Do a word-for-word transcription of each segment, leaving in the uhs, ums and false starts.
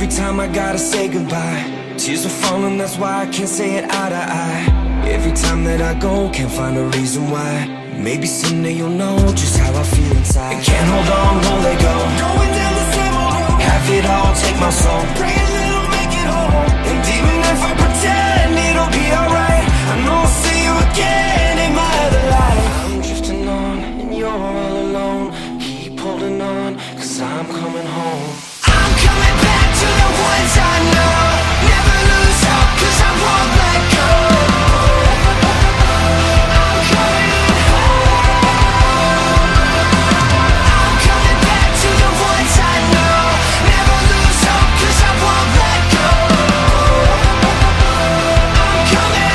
Every time I gotta say goodbye, tears are falling, that's why I can't say it eye to eye. Every time that I go, can't find a reason why. Maybe someday you'll know just how I feel inside. And can't hold on, won't let go. Going down the same old road. Have it all, take my soul. Pray a little, make it whole. And even if I pretend it'll be alright, I know I'll see you again in my other life. I'm drifting on, and you're all alone. Keep holding on, cause I'm coming home. I'm coming back to the ones I know. Never lose hope, cause I won't let go. I'm coming home. I'm coming back to the ones I know. Never lose hope, cause I won't let go. I'm coming.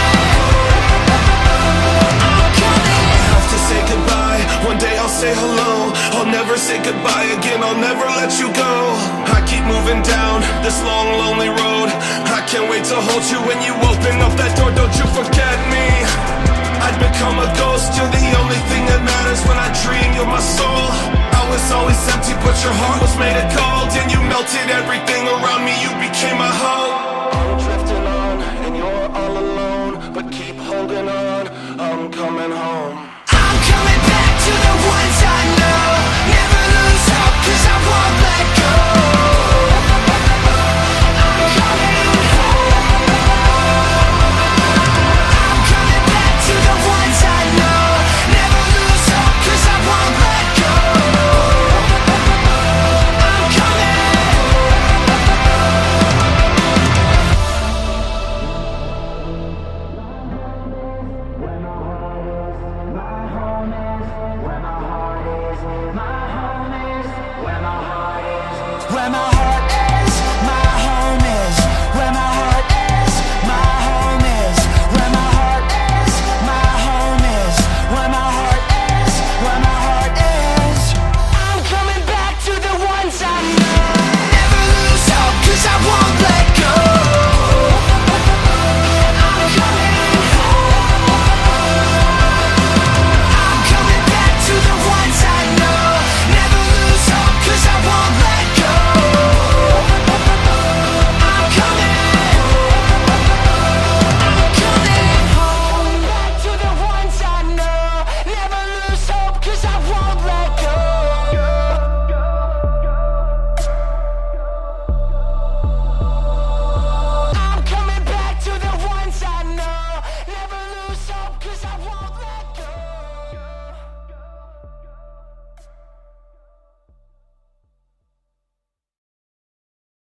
I'm coming. I have to say goodbye, one day I'll say hello. I'll never say goodbye again, I'll never let you go. I keep moving down this long, lonely road. I can't wait to hold you when you open up that door. Don't you forget me. I'd become a ghost, you're the only thing that matters. When I dream, you're my soul. I was always empty, but your heart was made of gold. And you melted everything around me, you became my hope.